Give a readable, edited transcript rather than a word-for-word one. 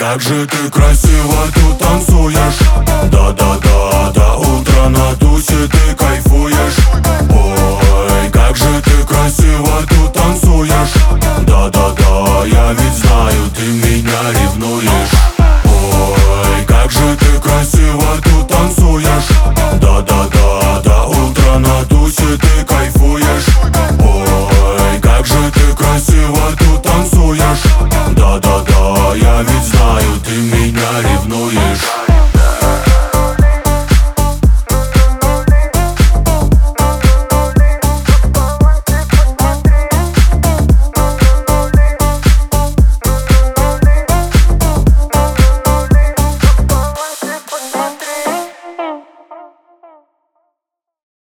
как же ты красиво тут танцуешь. Да-да-да, до утра на тусе ты кайфуешь. Ой, как же ты красиво тут танцуешь. Да-да-да, я ведь знаю, ты меня ревнуешь. Ой, как же ты красиво тут танцуешь. Да-да-да, до утра на тусе ты кайфуешь. Ой, как же ты красиво тут танцуешь. Да-да-да, я ведь знаю, ты меня ревнуешь.